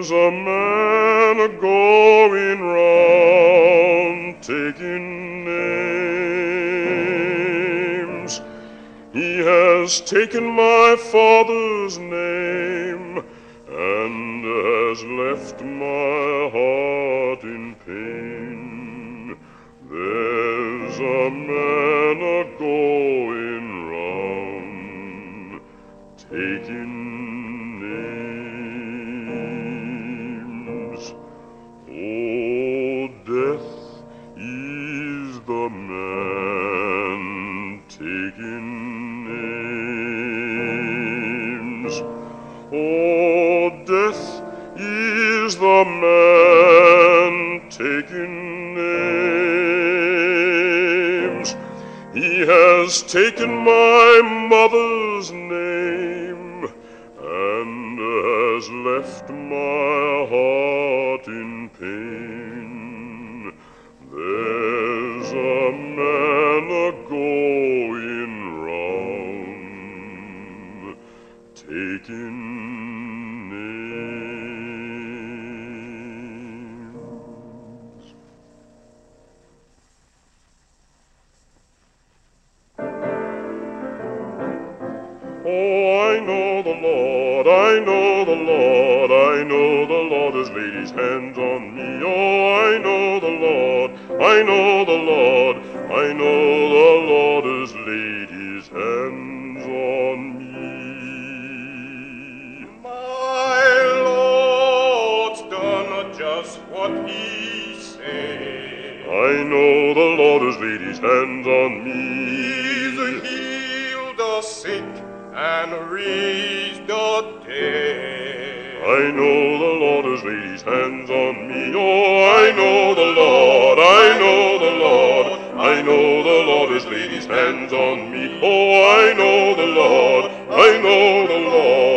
There's a man a-going round, taking names. He has taken my father's name, and has left my heart in pain. There's a man a-going round, taking names. Oh, death is the man taking names. Oh, death is the man taking names. He has taken my mother's name, and has left my heart in pain. There's a man a-going round, taking names. Oh, I know the Lord, I know the Lord, I know the Lord has laid his hands on me. Oh, I know the Lord, I know the Lord, I know the Lord has laid his hands on me. My Lord's done just what he said. I know the Lord has laid his hands on me. He's healed the sick and raised the dead. I know the Lord has laid his hands on me. Oh, I know the Lord, I know the Lord, I know the Lord has laid his hands on me. Oh, I know the Lord, I know the Lord.